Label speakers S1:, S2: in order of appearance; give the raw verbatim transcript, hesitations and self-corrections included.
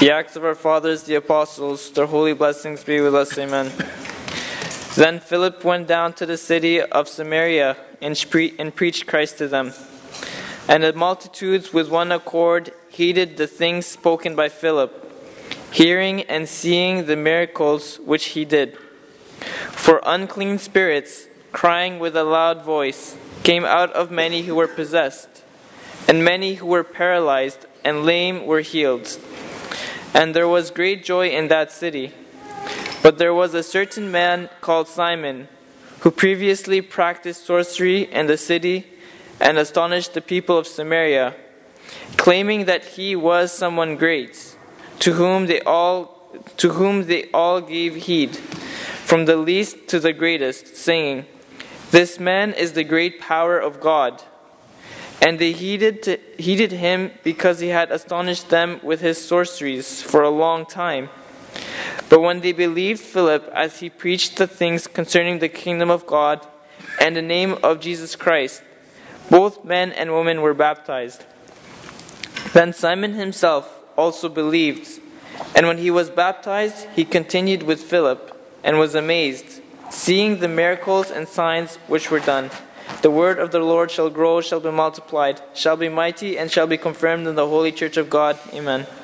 S1: The Acts of our Fathers, the Apostles, their holy blessings be with us. Amen. Then Philip went down to the city of Samaria and, pre- and preached Christ to them. And the multitudes with one accord heeded the things spoken by Philip, hearing and seeing the miracles which he did. For unclean spirits, crying with a loud voice, came out of many who were possessed, and many who were paralyzed and lame were healed. And there was great joy in that city. But there was a certain man called Simon, who previously practiced sorcery in the city and astonished the people of Samaria, claiming that he was someone great, to whom they all to whom they all gave heed, from the least to the greatest, saying, "This man is the great power of God." And they heeded, to, heeded him because he had astonished them with his sorceries for a long time. But when they believed Philip as he preached the things concerning the kingdom of God and the name of Jesus Christ, both men and women were baptized. Then Simon himself also believed, and when he was baptized, he continued with Philip and was amazed, seeing the miracles and signs which were done. The word of the Lord shall grow, shall be multiplied, shall be mighty, and shall be confirmed in the holy church of God. Amen.